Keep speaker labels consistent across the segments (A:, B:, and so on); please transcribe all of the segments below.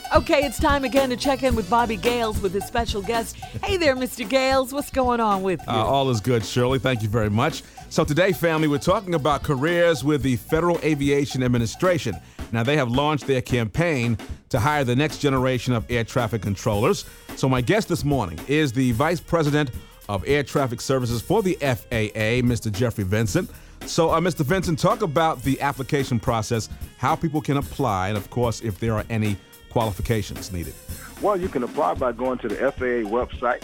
A: Okay, it's time again to check in with Bobby Gales with his special guest. Hey there, Mr. Gales. What's going on with you?
B: All is good, Shirley. Thank you very much. So today, family, we're talking about careers with the Federal Aviation Administration. Now, they have launched their campaign to hire the next generation of air traffic controllers. So my guest this morning is the Vice President of Air Traffic Services for the FAA, Mr. Jeffrey Vincent. So, Mr. Vincent, talk about the application process, how people can apply, and, of course, if there are any qualifications needed.
C: Well, you can apply by going to the FAA website,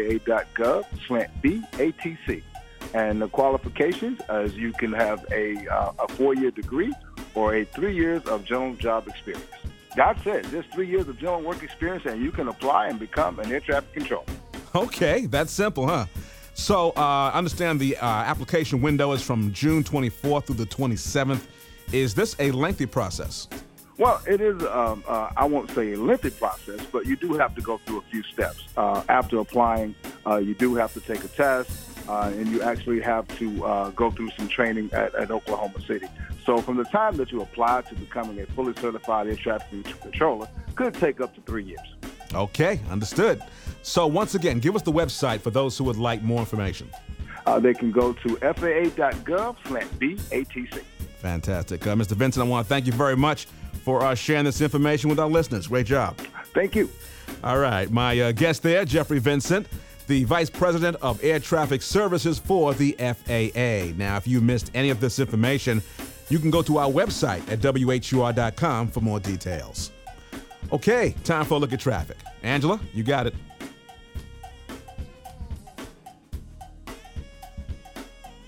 C: faa.gov/BATC. And the qualifications is you can have a 4-year degree or a 3 years of general job experience. That's it. Just 3 years of general work experience, and you can apply and become an air traffic controller.
B: Okay, that's simple, huh? So I understand the application window is from June 24th through the 27th. Is this a lengthy process?
C: Well, it is, I won't say a lengthy process, but you do have to go through a few steps. After applying, you do have to take a test, and you actually have to go through some training at Oklahoma City. So from the time that you apply to becoming a fully certified air traffic controller could take up to 3 years.
B: Okay, understood. So once again, give us the website for those who would like more information.
C: They can go to faa.gov/BATC.
B: Fantastic. Mr. Vincent, I want to thank you very much for sharing this information with our listeners. Great job.
C: Thank you.
B: All right. My guest there, Jeffrey Vincent, the Vice President of Air Traffic Services for the FAA. Now, if you missed any of this information, you can go to our website at WHUR.com for more details. Okay, time for a look at traffic. Angela, you got it.